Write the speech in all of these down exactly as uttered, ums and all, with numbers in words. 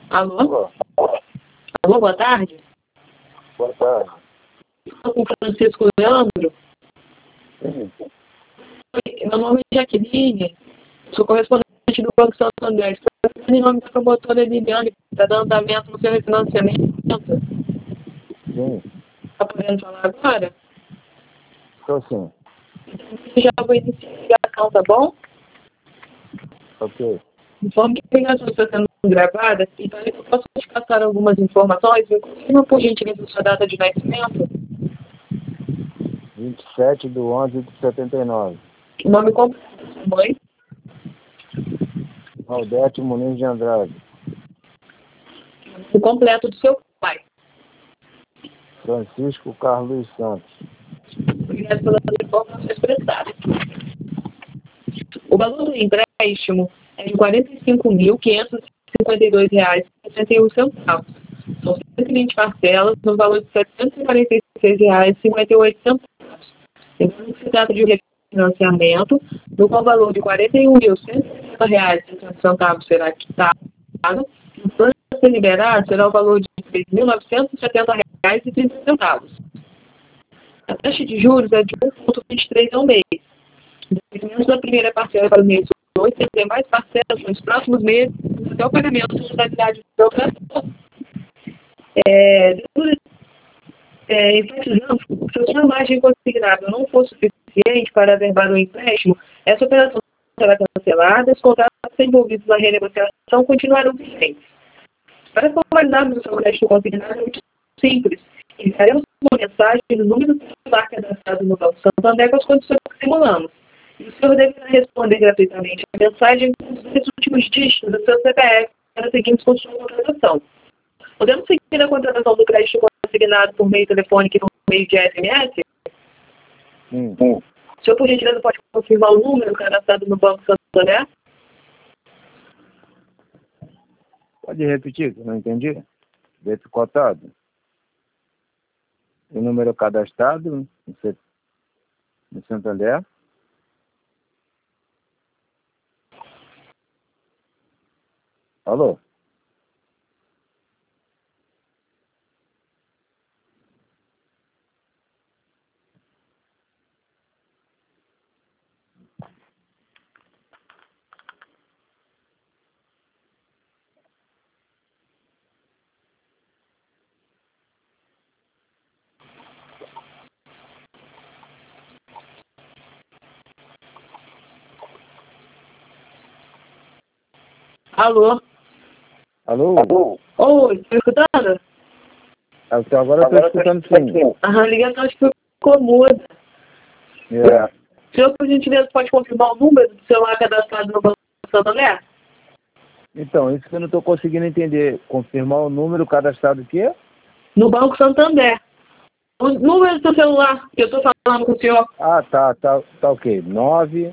Alô? Alô, boa tarde. Boa tarde. Estou com o Francisco Leandro. Sim. Meu nome é Jaqueline. Sou correspondente do Banco Santander. Estou em nome da promotora Liliane, que está dando andamento no seu refinanciamento. Sim. Está podendo falar agora? Estou sim. Então, já vou iniciar a ligação, tá bom? Ok. Informe que a ligação está sendo gravada, então eu posso te passar algumas informações. Me confirma, por gentileza, a sua data de nascimento. vinte e sete de onze de setenta e nove. O nome completo da sua mãe. Valdete Muniz de Andrade. O completo do seu pai. Francisco Carlos Santos. Obrigado pelas informações prestadas. O valor do empréstimo é de quarenta e cinco mil, quinhentos e cinquenta e dois reais e sessenta e um centavos. São cento e vinte parcelas no valor de setecentos e quarenta e seis reais e cinquenta e oito centavos. Lembrando que se trata de um refinanciamento, no qual o valor de quarenta e um mil, cento e sessenta reais e sessenta centavos será quitado, e o plano a ser liberado será o valor de três mil novecentos e setenta reais e trinta centavos. A taxa de juros é de um vírgula vinte e três ao mês. Menos da primeira parcela para o mês oito e as demais parcelas nos próximos meses até o pagamento da totalidade da operação. É, é, enfatizando, se a sua margem consignada não for suficiente para averbar o empréstimo, essa operação será cancelada e os contratos envolvidos na renegociação continuarão vigentes. Para formalizarmos o seu crédito consignado é muito simples. Enviaremos uma mensagem no número do celular cadastrado no Banco Santander com as condições que simulamos. E o senhor deverá responder gratuitamente a mensagem com os dois últimos dígitos do seu C P F para seguirmos com sua contratação. Podemos seguir a contratação do crédito consignado por meio telefônico e por meio de S M S? Sim. O senhor, por gentileza, pode confirmar o número cadastrado no Banco Santander? Pode repetir, que eu não entendi. Desse cotado. O número cadastrado no C- no Santander. Alô? Alô? Alô? Oi, está escutando? Até agora eu estou escutando sim. A ligação acho que ficou muda. É. O senhor, por gentileza, pode confirmar o número do celular cadastrado no Banco Santander? Então, isso que eu não estou conseguindo entender. Confirmar o número cadastrado aqui? No Banco Santander. O número do seu celular, que eu estou falando com o senhor. Ah, tá, tá, tá ok. nove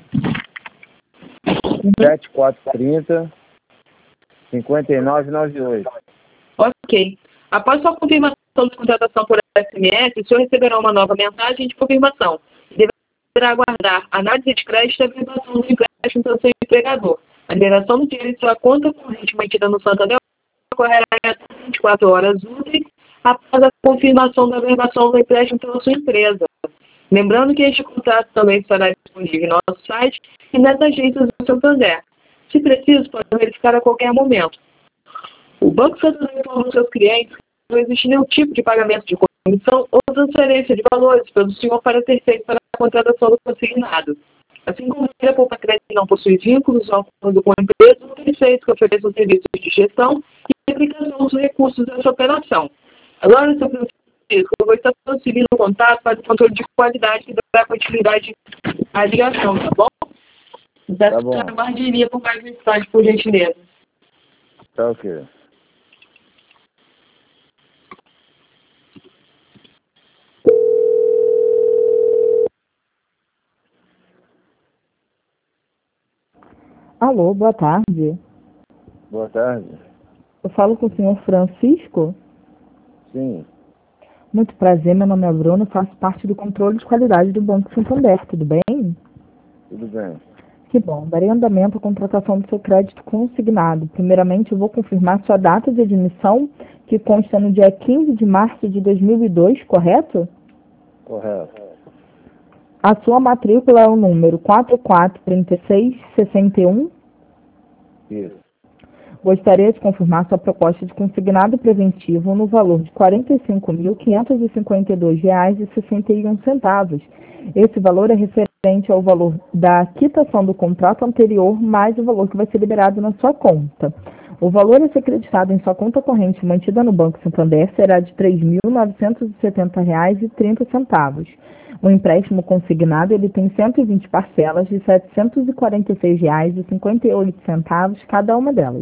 sete quatro três zero cinco nove nove oito. Ok. Após sua confirmação de contratação por S M S, o senhor receberá uma nova mensagem de confirmação. Deverá aguardar análise de crédito e a liberação do empréstimo pelo seu empregador. A liberação do dinheiro em sua conta corrente mantida no Santander ocorrerá em até vinte e quatro horas úteis após a confirmação da verbação do empréstimo pela sua empresa. Lembrando que este contrato também estará disponível no nosso site e nas agências do Santander. Se preciso, pode verificar a qualquer momento. O Banco Santander informa aos seus clientes que não existe nenhum tipo de pagamento de comissão ou transferência de valores pelo senhor para terceiro para a contratação do consignado. Assim como a poupa crédito não possui vínculos ou acordo com a empresa ou terceiros que ofereçam serviços de gestão e aplicação dos recursos dessa operação. Agora, seu Francisco, eu vou estar transferindo o contato para o controle de qualidade e dar continuidade à ligação, tá bom? Tá bom. Peço aguardaria por mais um instante, por gentileza. Tá ok. Alô, boa tarde. Boa tarde. Eu falo com o senhor Francisco. Sim. Muito prazer, meu nome é Bruno, faço parte do controle de qualidade do Banco Santander, tudo bem? Tudo bem. Que bom. Darei andamento à contratação do seu crédito consignado. Primeiramente, eu vou confirmar sua data de admissão, que consta no dia quinze de março de dois mil e dois, correto? Correto. A sua matrícula é o número quatro quatro três seis seis um. Isso. Gostaria de confirmar sua proposta de consignado preventivo no valor de quarenta e cinco mil quinhentos e cinquenta e dois reais e sessenta e um centavos. Esse valor é referente ao valor da quitação do contrato anterior, mais o valor que vai ser liberado na sua conta. O valor a ser creditado em sua conta corrente mantida no Banco Santander será de três mil novecentos e setenta reais e trinta centavos. O empréstimo consignado ele tem cento e vinte parcelas de setecentos e quarenta e seis reais e cinquenta e oito centavos cada uma delas.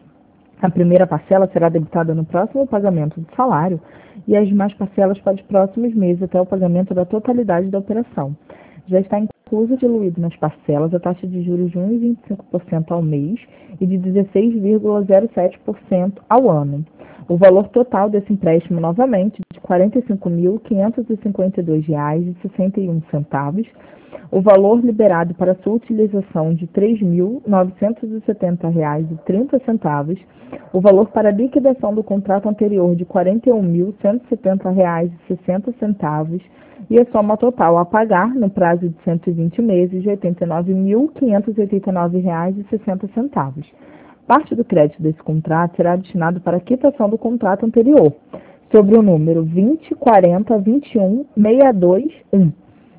A primeira parcela será debitada no próximo pagamento do salário e as demais parcelas para os próximos meses até o pagamento da totalidade da operação. Já está incluso diluído nas parcelas a taxa de juros de um vírgula vinte e cinco por cento ao mês e de dezesseis vírgula zero sete por cento ao ano. O valor total desse empréstimo, novamente, de quarenta e cinco mil quinhentos e cinquenta e dois reais e sessenta e um centavos. O valor liberado para sua utilização de três mil novecentos e setenta reais e trinta centavos. O valor para liquidação do contrato anterior de quarenta e um mil cento e setenta reais e sessenta centavos. E a soma total a pagar no prazo de cento e vinte meses de oitenta e nove mil quinhentos e oitenta e nove reais e sessenta centavos. Parte do crédito desse contrato será destinado para a quitação do contrato anterior, sobre o número vinte quarenta vinte e um sessenta e dois um,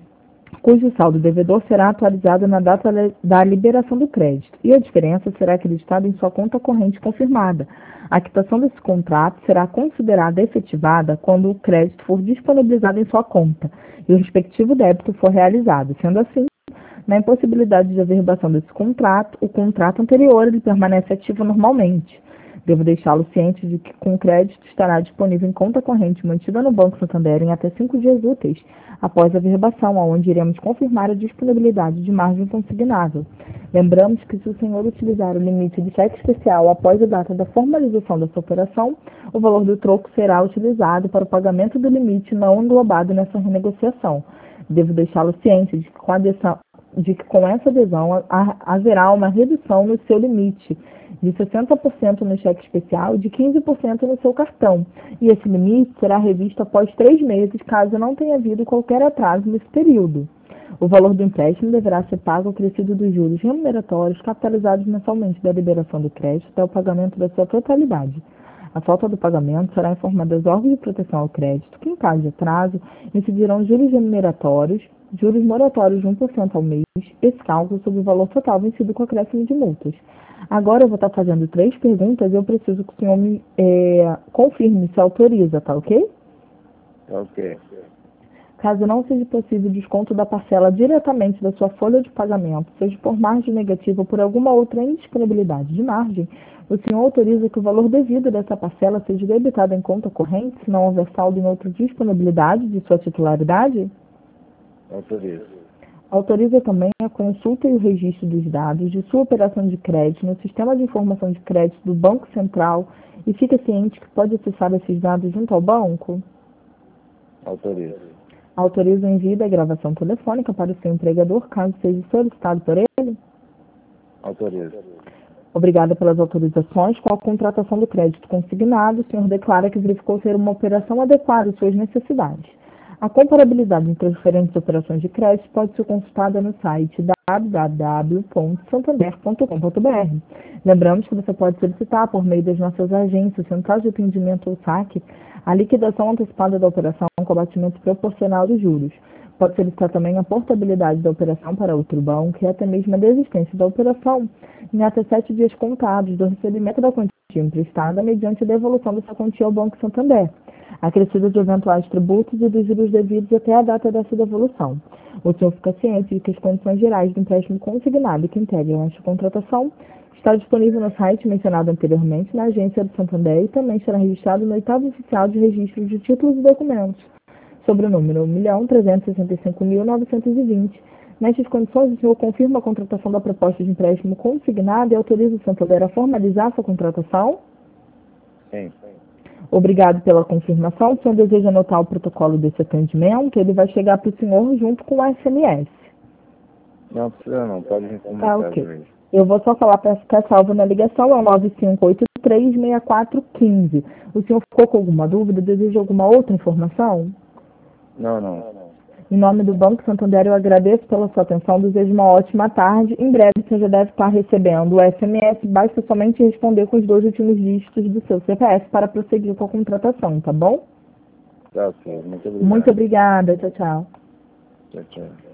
cujo saldo devedor será atualizado na data da liberação do crédito, e a diferença será acreditada em sua conta corrente confirmada. A quitação desse contrato será considerada efetivada quando o crédito for disponibilizado em sua conta e o respectivo débito for realizado. Sendo assim, na impossibilidade de averbação desse contrato, o contrato anterior ele permanece ativo normalmente. Devo deixá-lo ciente de que com crédito estará disponível em conta corrente mantida no Banco Santander em até cinco dias úteis após a averbação, onde iremos confirmar a disponibilidade de margem consignável. Lembramos que se o senhor utilizar o limite de cheque especial após a data da formalização dessa operação, o valor do troco será utilizado para o pagamento do limite não englobado nessa renegociação. Devo deixá-lo ciente de que com a adesão de que com essa adesão haverá uma redução no seu limite de sessenta por cento no cheque especial e de quinze por cento no seu cartão. E esse limite será revisto após três meses, caso não tenha havido qualquer atraso nesse período. O valor do empréstimo deverá ser pago acrescido dos juros remuneratórios capitalizados mensalmente da liberação do crédito até o pagamento da sua totalidade. A falta do pagamento será informada aos órgãos de proteção ao crédito, que, em caso de atraso, incidirão juros remuneratórios, juros moratórios de um por cento ao mês, esse cálculo sobre o valor total vencido com acréscimo de multas. Agora eu vou estar fazendo três perguntas e eu preciso que o senhor me é, confirme se autoriza, tá ok? Ok. Caso não seja possível o desconto da parcela diretamente da sua folha de pagamento, seja por margem negativa ou por alguma outra indisponibilidade de margem, o senhor autoriza que o valor devido dessa parcela seja debitado em conta corrente, se não houver saldo em outra disponibilidade de sua titularidade? Autoriza. Autoriza também a consulta e o registro dos dados de sua operação de crédito no Sistema de Informação de Crédito do Banco Central e fica ciente que pode acessar esses dados junto ao banco? Autoriza. Autoriza o envio da gravação telefônica para o seu empregador, caso seja solicitado por ele? Autoriza. Obrigada pelas autorizações. Com a contratação do crédito consignado, o senhor declara que verificou ser uma operação adequada às suas necessidades. A comparabilidade entre as diferentes operações de crédito pode ser consultada no site w w w ponto santander ponto com ponto b r. Lembramos que você pode solicitar, por meio das nossas agências, centrais de atendimento ou saque, a liquidação antecipada da operação com abatimento proporcional dos juros. Pode solicitar também a portabilidade da operação para outro banco e até mesmo a desistência da operação em até sete dias contados do recebimento da quantia emprestada mediante a devolução dessa quantia ao Banco Santander, acrescida de eventuais tributos e dos juros devidos até a data dessa devolução. O senhor fica ciente de que as condições gerais do empréstimo consignado que integram esta contratação está disponível no site mencionado anteriormente na agência do Santander e também será registrado no oitavo oficial de registro de títulos e documentos, sobre o número um milhão trezentos e sessenta e cinco mil novecentos e vinte. Nestas condições, o senhor confirma a contratação da proposta de empréstimo consignado e autoriza o Santander a formalizar sua contratação? Sim. Obrigado pela confirmação. O senhor deseja anotar o protocolo desse atendimento? Ele vai chegar para o senhor junto com o S M S. Não precisa não, pode me comunicar. Tá, ok. Eu vou só falar para ficar salvo na ligação, é o nove cinco oito três, seis quatro um cinco. O senhor ficou com alguma dúvida? Deseja alguma outra informação? Não, não. Em nome do Banco Santander, eu agradeço pela sua atenção, desejo uma ótima tarde. Em breve você já deve estar recebendo o S M S, basta somente responder com os dois últimos dígitos do seu C P F para prosseguir com a contratação, tá bom? Tá, ok. Muito obrigado. Muito obrigada, tchau, tchau. Tchau, tchau.